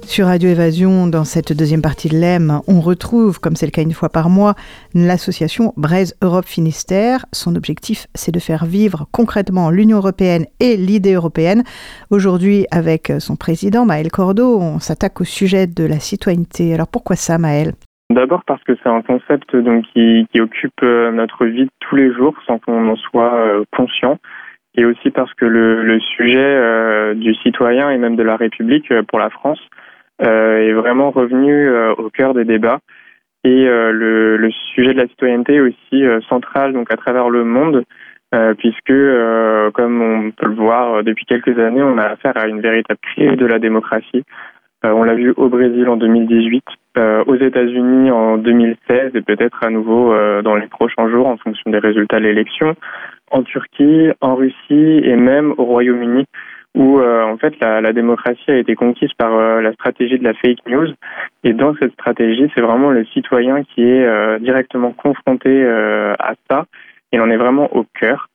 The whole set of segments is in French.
Sur Radio Évasion, dans cette deuxième partie de l'EM, on retrouve, comme c'est le cas une fois par mois, l'association Braise Europe Finistère. Son objectif, c'est de faire vivre concrètement l'Union européenne et l'idée européenne. Aujourd'hui, avec son président, Maël Cordeau, on s'attaque au sujet de la citoyenneté. Alors pourquoi ça, Maël ? D'abord parce que c'est un concept qui occupe notre vie de tous les jours sans qu'on en soit conscient. Et aussi parce que le sujet du citoyen et même de la République pour la France est vraiment revenu au cœur des débats. Et le sujet de la citoyenneté est aussi central donc à travers le monde, puisque, comme on peut le voir depuis quelques années, on a affaire à une véritable crise de la démocratie. On l'a vu au Brésil en 2018, aux États-Unis en 2016 et peut-être à nouveau dans les prochains jours en fonction des résultats de l'élection, en Turquie, en Russie et même au Royaume-Uni, où en fait la démocratie a été conquise par la stratégie de la fake news. Et dans cette stratégie, c'est vraiment le citoyen qui est directement confronté à ça. Il en est vraiment au cœur.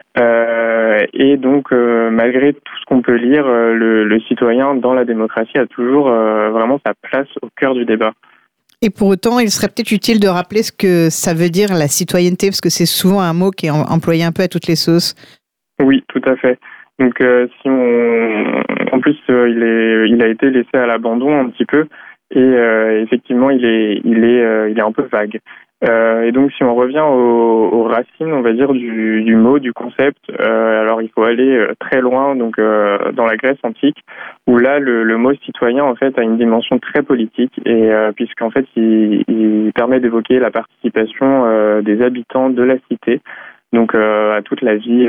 Et donc, malgré tout ce qu'on peut lire, le citoyen dans la démocratie a toujours vraiment sa place au cœur du débat. Et pour autant, il serait peut-être utile de rappeler ce que ça veut dire la citoyenneté, parce que c'est souvent un mot qui est employé un peu à toutes les sauces. Oui, tout à fait. Donc, si en plus, il a été laissé à l'abandon un petit peu, et effectivement, il est un peu vague. Et donc, si on revient aux racines, on va dire du mot, du concept, alors il faut aller très loin, donc dans la Grèce antique, où là, le mot citoyen en fait a une dimension très politique, et puisqu'en fait, il permet d'évoquer la participation des habitants de la cité. Donc à toute la vie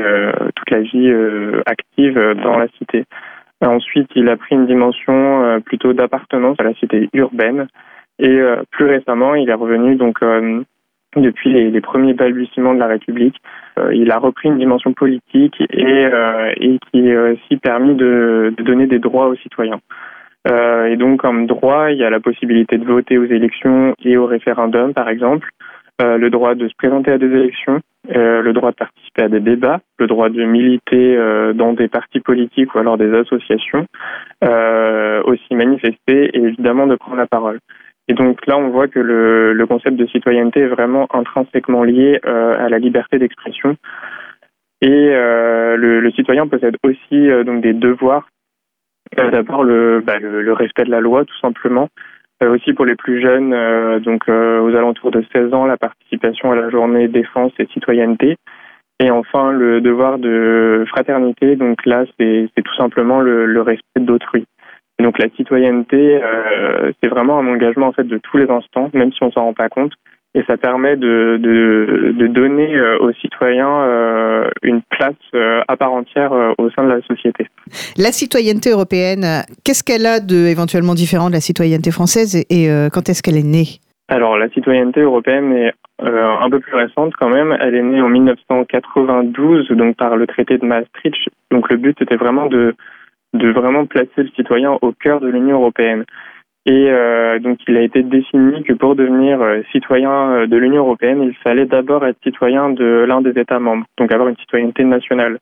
active dans la cité. Ensuite, il a pris une dimension plutôt d'appartenance à la cité urbaine. Et plus récemment, il est revenu donc depuis les premiers balbutiements de la République. Il a repris une dimension politique et qui a aussi permis de donner des droits aux citoyens. Et donc, comme droit, il y a la possibilité de voter aux élections et au référendum, par exemple. Le droit de se présenter à des élections, le droit de participer à des débats, le droit de militer dans des partis politiques ou alors des associations, aussi manifester et évidemment de prendre la parole. Et donc là, on voit que le concept de citoyenneté est vraiment intrinsèquement lié à la liberté d'expression. Et le citoyen possède aussi donc des devoirs. D'abord, le respect de la loi, tout simplement. Aussi pour les plus jeunes, aux alentours de 16 ans, la participation à la journée défense et citoyenneté. Et enfin, le devoir de fraternité. Donc là, c'est tout simplement le respect d'autrui. Et donc la citoyenneté, c'est vraiment un engagement en fait de tous les instants, même si on s'en rend pas compte. Et ça permet de donner aux citoyens une place à part entière au sein de la société. La citoyenneté européenne, qu'est-ce qu'elle a de éventuellement différent de la citoyenneté française et quand est-ce qu'elle est née ? Alors la citoyenneté européenne est un peu plus récente quand même. Elle est née en 1992, donc par le traité de Maastricht. Donc le but était vraiment de vraiment placer le citoyen au cœur de l'Union européenne. Et donc, il a été défini que pour devenir citoyen de l'Union européenne, il fallait d'abord être citoyen de l'un des États membres, donc avoir une citoyenneté nationale.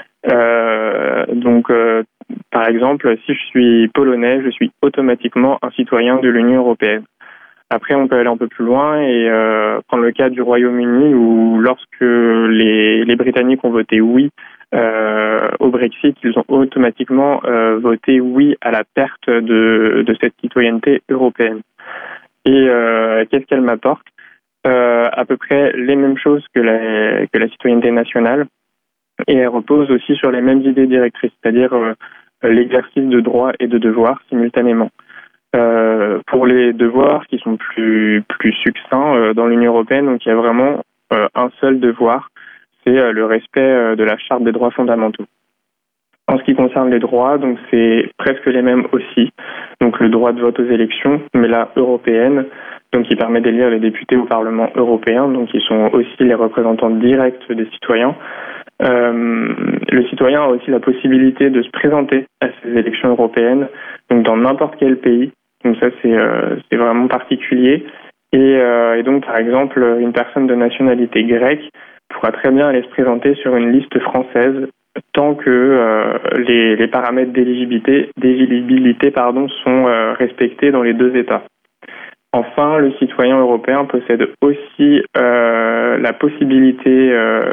Par exemple, si je suis polonais, je suis automatiquement un citoyen de l'Union européenne. Après, on peut aller un peu plus loin et prendre le cas du Royaume-Uni où lorsque les Britanniques ont voté oui au Brexit, ils ont automatiquement voté oui à la perte de cette citoyenneté européenne. Et qu'est-ce qu'elle m'apporte ? À peu près les mêmes choses que la citoyenneté nationale. Et elle repose aussi sur les mêmes idées directrices, c'est-à-dire l'exercice de droits et de devoirs simultanément. Pour les devoirs qui sont plus succincts dans l'Union européenne, donc il y a vraiment un seul devoir, c'est le respect de la Charte des droits fondamentaux. En ce qui concerne les droits, donc c'est presque les mêmes aussi. Donc le droit de vote aux élections, mais là européenne, donc qui permet d'élire les députés au Parlement européen, donc ils sont aussi les représentants directs des citoyens. Le citoyen a aussi la possibilité de se présenter à ces élections européennes, donc dans n'importe quel pays. Donc ça c'est vraiment particulier. Et donc par exemple une personne de nationalité grecque pourra très bien aller se présenter sur une liste française tant que les paramètres d'éligibilité sont respectés dans les deux États. Enfin, le citoyen européen possède aussi la possibilité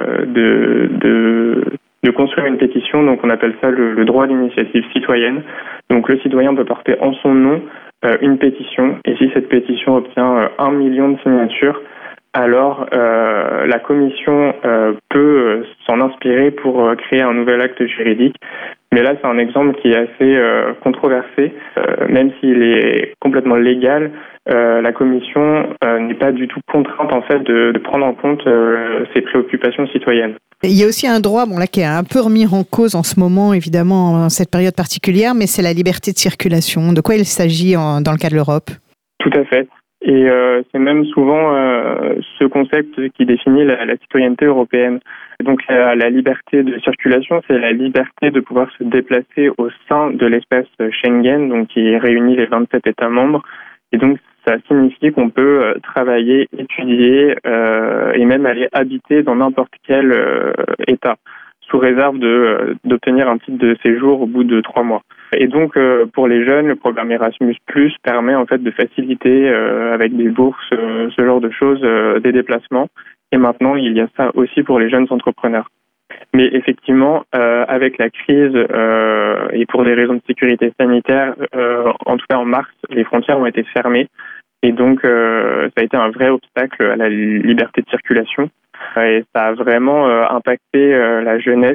de construire une pétition, donc on appelle ça le droit d'initiative citoyenne. Donc le citoyen peut porter en son nom une pétition, et si cette pétition obtient 1 million de signatures, alors la Commission peut s'en inspirer pour créer un nouvel acte juridique. Mais là, c'est un exemple qui est assez controversé. Même s'il est complètement légal, la Commission n'est pas du tout contrainte en fait de prendre en compte ses préoccupations citoyennes. Il y a aussi un droit là, qui est un peu remis en cause en ce moment, évidemment, en cette période particulière, mais c'est la liberté de circulation. De quoi il s'agit dans le cas de l'Europe ? Tout à fait. Et c'est même souvent ce concept qui définit la citoyenneté européenne. Donc la liberté de circulation, c'est la liberté de pouvoir se déplacer au sein de l'espace Schengen, donc qui réunit les 27 États membres. Et donc ça signifie qu'on peut travailler, étudier et même aller habiter dans n'importe quel État, sous réserve d'obtenir un titre de séjour au bout de 3 mois. Et donc, pour les jeunes, le programme Erasmus+ permet en fait de faciliter avec des bourses, ce genre de choses, des déplacements. Et maintenant, il y a ça aussi pour les jeunes entrepreneurs. Mais effectivement, avec la crise et pour des raisons de sécurité sanitaire, en tout cas en mars, les frontières ont été fermées. Et donc, ça a été un vrai obstacle à la liberté de circulation. Et ça a vraiment impacté la jeunesse,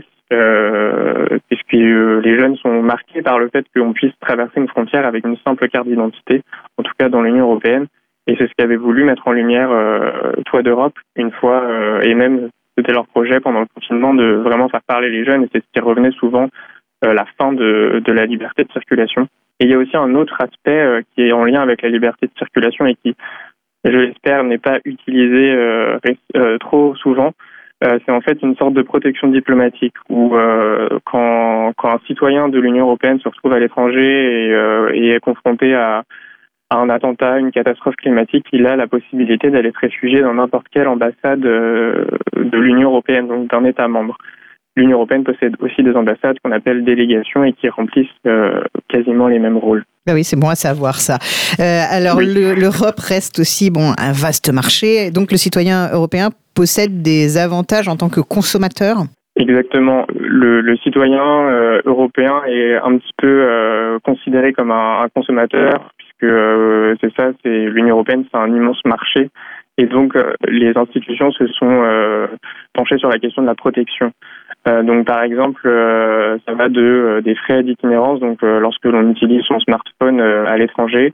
puisque les jeunes sont marqués par le fait qu'on puisse traverser une frontière avec une simple carte d'identité, en tout cas dans l'Union européenne. Et c'est ce qu'avait voulu mettre en lumière Toit d'Europe une fois, et même c'était leur projet pendant le confinement de vraiment faire parler les jeunes, et c'est ce qui revenait souvent, la fin de la liberté de circulation. Et il y a aussi un autre aspect qui est en lien avec la liberté de circulation et qui, je l'espère, n'est pas utilisé trop souvent. C'est en fait une sorte de protection diplomatique où quand un citoyen de l'Union européenne se retrouve à l'étranger et est confronté à un attentat, une catastrophe climatique, il a la possibilité d'aller se réfugier dans n'importe quelle ambassade de l'Union européenne, donc d'un État membre. L'Union européenne possède aussi des ambassades qu'on appelle délégations et qui remplissent quasiment les mêmes rôles. Ben oui, c'est bon à savoir ça. Alors, oui. L'Europe reste aussi un vaste marché. Donc, le citoyen européen possède des avantages en tant que consommateur ? Exactement. Le citoyen européen est un petit peu considéré comme un consommateur, puisque c'est l'Union européenne, c'est un immense marché. Et donc, les institutions se sont penchées sur la question de la protection. Donc, par exemple, ça va des frais d'itinérance, donc lorsque l'on utilise son smartphone à l'étranger,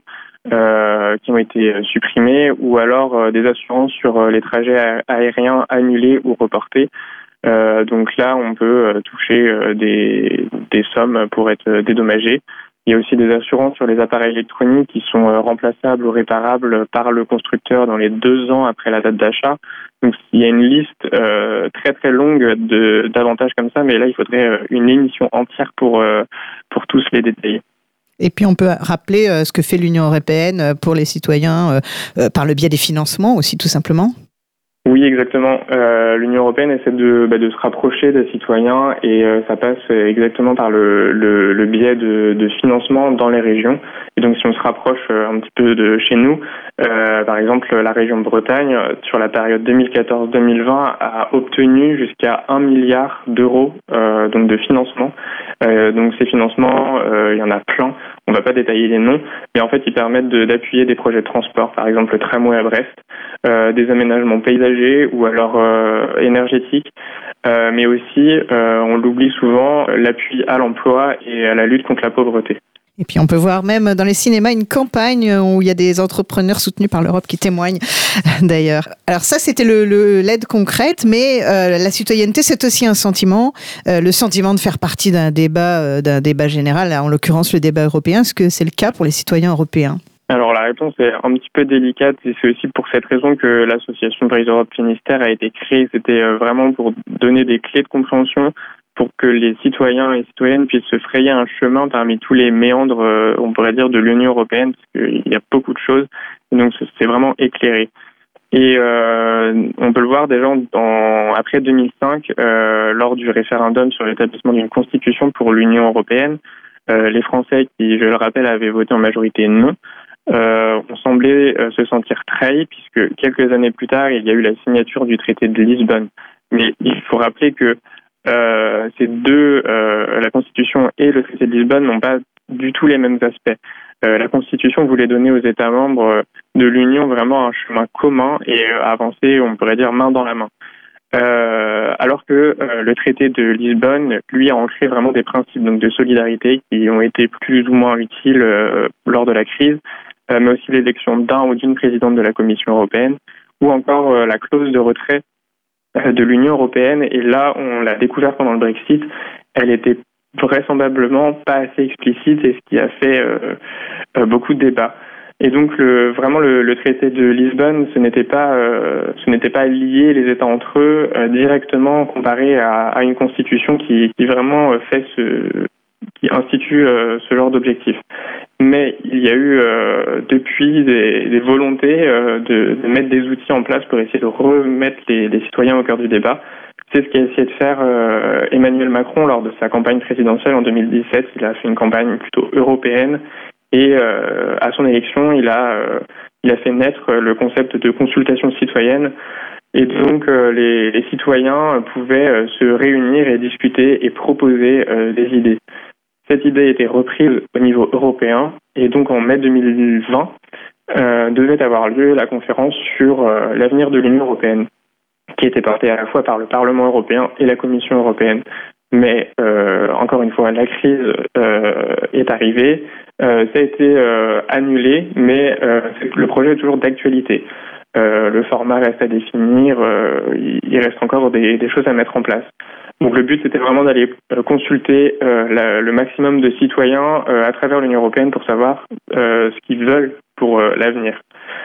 qui ont été supprimés, ou alors des assurances sur les trajets aériens annulés ou reportés. Donc là, on peut toucher des sommes pour être dédommagé. Il y a aussi des assurances sur les appareils électroniques qui sont remplaçables ou réparables par le constructeur dans les 2 ans après la date d'achat. Donc il y a une liste très très longue d'avantages comme ça, mais là il faudrait une émission entière pour tous les détailler. Et puis on peut rappeler ce que fait l'Union européenne pour les citoyens par le biais des financements aussi tout simplement. Oui, exactement. L'Union européenne essaie de se rapprocher des citoyens et ça passe exactement par le biais de financement dans les régions. Et donc, si on se rapproche un petit peu de chez nous, par exemple, la région de Bretagne, sur la période 2014-2020, a obtenu jusqu'à 1 milliard d'euros donc de financement. Donc, ces financements, il y en a plein. On ne va pas détailler les noms, mais en fait, ils permettent d'appuyer des projets de transport, par exemple le tramway à Brest, des aménagements paysagers ou alors énergétiques, mais aussi, on l'oublie souvent, l'appui à l'emploi et à la lutte contre la pauvreté. Et puis on peut voir même dans les cinémas une campagne où il y a des entrepreneurs soutenus par l'Europe qui témoignent d'ailleurs. Alors ça c'était l'aide concrète, mais la citoyenneté c'est aussi un sentiment, le sentiment de faire partie d'un débat général, en l'occurrence le débat européen. Est-ce que c'est le cas pour les citoyens européens ? Alors la réponse est un petit peu délicate et c'est aussi pour cette raison que l'association Braise Europe Finistère a été créée. C'était vraiment pour donner des clés de compréhension pour que les citoyens et citoyennes puissent se frayer un chemin parmi tous les méandres, on pourrait dire, de l'Union européenne, parce qu'il y a beaucoup de choses, et donc c'est vraiment éclairé. Et on peut le voir déjà après 2005, lors du référendum sur l'établissement d'une constitution pour l'Union européenne, les Français qui, je le rappelle, avaient voté en majorité non, ont semblé se sentir trahis, puisque quelques années plus tard, il y a eu la signature du traité de Lisbonne. Mais il faut rappeler que ces deux, la Constitution et le traité de Lisbonne, n'ont pas du tout les mêmes aspects. La Constitution voulait donner aux États membres de l'Union vraiment un chemin commun et avancer, on pourrait dire, main dans la main. Alors que le traité de Lisbonne, lui, a ancré vraiment des principes donc de solidarité qui ont été plus ou moins utiles lors de la crise, mais aussi l'élection d'un ou d'une présidente de la Commission européenne, ou encore la clause de retrait de l'Union européenne. Et là, on l'a découvert pendant le Brexit, elle était vraisemblablement pas assez explicite, et ce qui a fait beaucoup de débats. Et donc vraiment le traité de Lisbonne, ce n'était pas lier les États entre eux directement comparé à une constitution qui vraiment qui institue ce genre d'objectif. Mais il y a eu depuis des volontés de mettre des outils en place pour essayer de remettre les citoyens au cœur du débat. C'est ce qu'a essayé de faire Emmanuel Macron lors de sa campagne présidentielle en 2017. Il a fait une campagne plutôt européenne et à son élection, il a fait naître le concept de consultation citoyenne. Et donc, les citoyens pouvaient se réunir et discuter et proposer des idées. Cette idée a été reprise au niveau européen et donc en mai 2020 devait avoir lieu la conférence sur l'avenir de l'Union européenne, qui était portée à la fois par le Parlement européen et la Commission européenne. Mais encore une fois, la crise est arrivée, ça a été annulé, mais le projet est toujours d'actualité. Le format reste à définir, il reste encore des choses à mettre en place. Donc le but, c'était vraiment d'aller consulter le maximum de citoyens à travers l'Union européenne pour savoir ce qu'ils veulent pour l'avenir.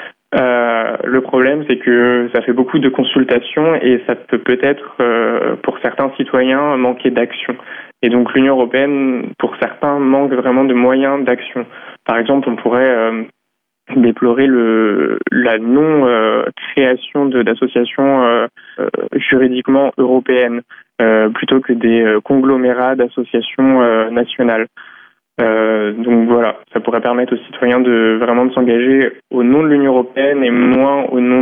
Le problème, c'est que ça fait beaucoup de consultations et ça peut peut-être, pour certains citoyens, manquer d'action. Et donc l'Union européenne, pour certains, manque vraiment de moyens d'action. Par exemple, on pourrait déplorer la non-création d'associations juridiquement européennes plutôt que des conglomérats d'associations nationales. Donc voilà, ça pourrait permettre aux citoyens de s'engager au nom de l'Union européenne et moins au nom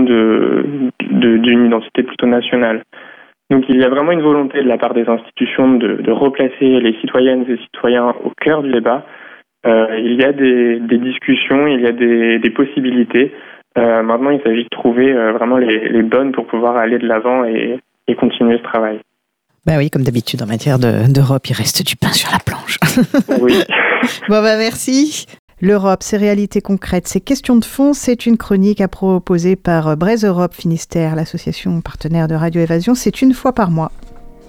d'une identité plutôt nationale. Donc il y a vraiment une volonté de la part des institutions de replacer les citoyennes et citoyens au cœur du débat. Il y a des discussions, il y a des possibilités. Maintenant, il s'agit de trouver vraiment les bonnes pour pouvoir aller de l'avant et continuer ce travail. Ben oui, comme d'habitude en matière d'Europe, il reste du pain sur la planche. Oui. Bon merci. L'Europe, ses réalités concrètes, ses questions de fond, c'est une chronique à proposer par Braise Europe Finistère, l'association partenaire de Radio Évasion. C'est une fois par mois.